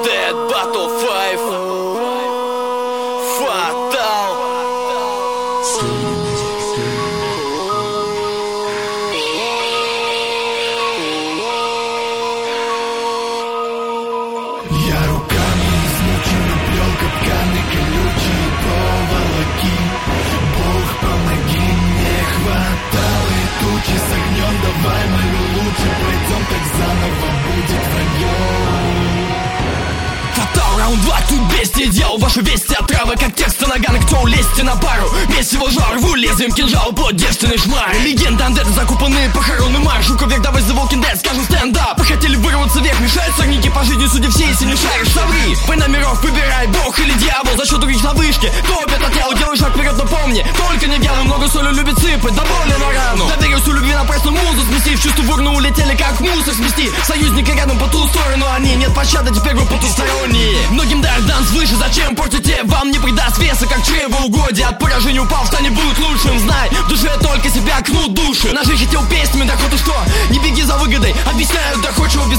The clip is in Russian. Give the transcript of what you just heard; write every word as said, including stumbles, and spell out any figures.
Dead Battle five Fatal. Я руками измученный плел капканы колючие проволоки. Бог, помоги, мне хватало и тучи с огнем. Давай, молю, лучше пойдем, так заново будет вранье. Фатал, раунд два, тут бестия. Делал ваши вести от травы, как тексты нагана. Кто лезьте на пару, весь его жар. Рву лезвием кинжал, плоть девственный шмар. Легенда андеда, закупанные похоронный марш. Жуков век, давай The Walking Dead, скажем стендап. Вы хотели вырваться вверх, мешают сорняки по жизни. Судя все, если не шаришь, соври. Война миров, выбирай, бог или дьявол. За счет других на вышке, топят от тела. Делай шаг вперед, но помни, только не вялый. Много соли любит сыпать, да боли на рану. Доверился у любви напрасно музу смести. В чувство в урну улетели, как мусор смести. Союзники рядом по ту сторону, они нет пощады, теперь вы потусторонние. Многим дар дан свыше, зачем портите? Вам не придаст веса, как чревоугодие. От поражения упал, станет будет лучшим. Знай, в душе только себя кнут души. Ножи хотел песнями, да хоть и что? Не беги за выгодой, объясняют доходчиво